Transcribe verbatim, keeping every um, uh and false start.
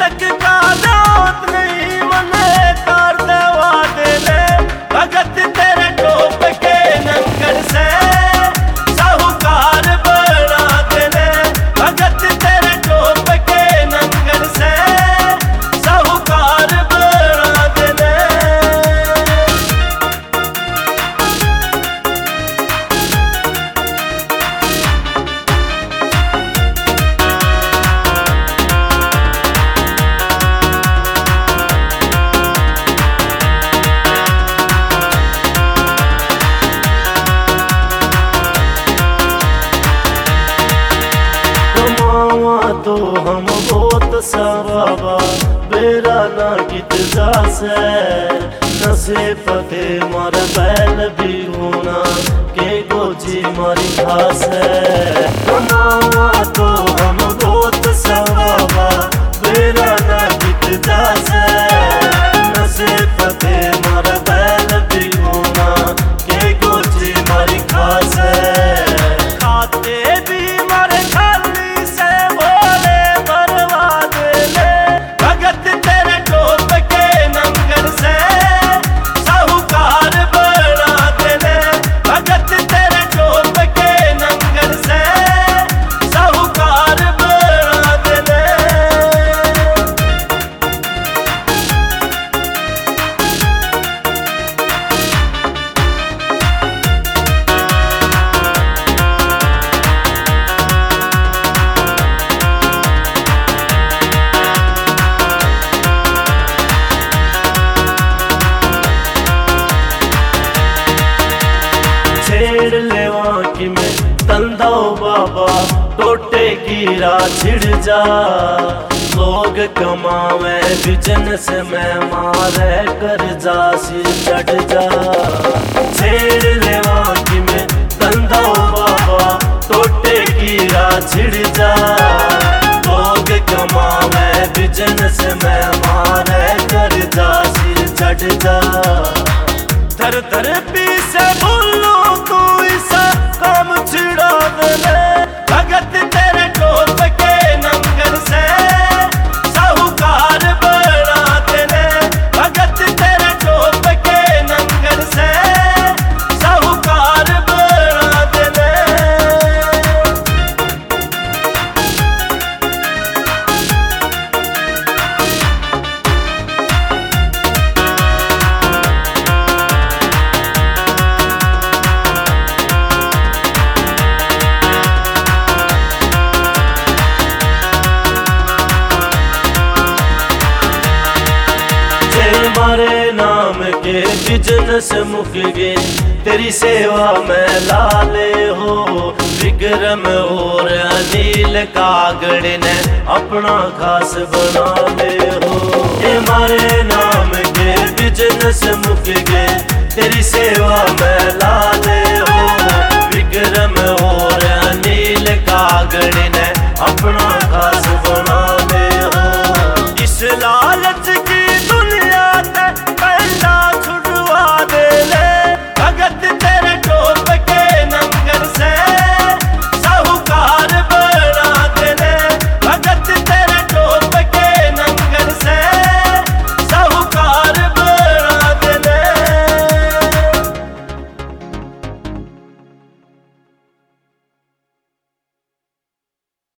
तिलक का दांत नहीं मने तार देवा देने भगत तेरे टोप के नंगर से साहूकार बना देने भगत तेरे टोप के नंगर से साहूकार बना देने। तो हम बहुत सवाबा बेरा ना गीत जासे नसे पते मार बैल भी होना के गोजी मारी खास है। तो हम बहुत सवाबा बेरा ना गीत जासे नसे पते मार बैल भी होना के गोजी मारी खास है। खाते भी मारे खाली से बोले बर्बाद ले भगत तेरे टोप के नंगर से साहूकार बना देने भगत तेरे टोप के नंगर से साहूकार बना देने। छेड़ लेवा कि मैं तंदा बाबा टोटे की राह छिड़ जा लोग कमावे बिजनेस में मारे कर जा सिर चढ़ जा। छेड़ लेवा कि मैं तंदा बाबा टोटे की राह छिड़ जा लोग कमावे बिजनेस में मारे कर जा सिर चढ़ जा। धर धर पी से बोलो तू ऐसा काम छिड़ा देने भगत तेरे टोप के नंगर से साहूकार बना देने भगत तेरे टोप के नंगर से साहूकार बना देने। मारे नाम के बिजनेस मुक गए तेरी सेवा में लाले हो विक्रम और अनिल कागड़ ने अपना खास बना ले हो। ये मारे नाम के बिजनेस मुक गए तेरी सेवा में लाले